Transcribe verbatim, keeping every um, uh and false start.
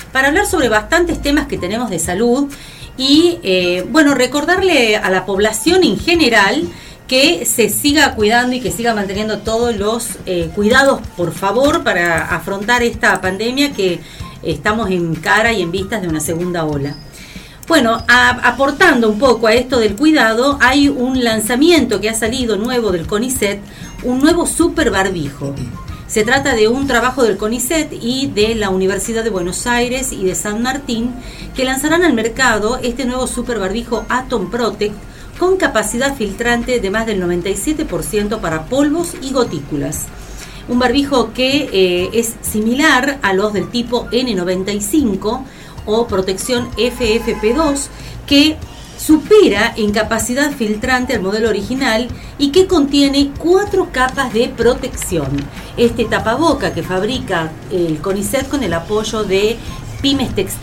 para hablar sobre bastantes temas que tenemos de salud y, eh, bueno, recordarle a la población en general que se siga cuidando y que siga manteniendo todos los eh, cuidados, por favor, para afrontar esta pandemia que estamos en cara y en vistas de una segunda ola. Bueno, a, aportando un poco a esto del cuidado, hay un lanzamiento que ha salido nuevo del CONICET, un nuevo super barbijo. Se trata de un trabajo del CONICET y de la Universidad de Buenos Aires y de San Martín, que lanzarán al mercado este nuevo super barbijo Atom Protect con capacidad filtrante de más del noventa y siete por ciento para polvos y gotículas. Un barbijo que eh, es similar a los del tipo ene noventa y cinco o protección efe efe pe dos, que supera en capacidad filtrante al modelo original y que contiene cuatro capas de protección. Este tapaboca que fabrica el CONICET con el apoyo de Pymes Textiles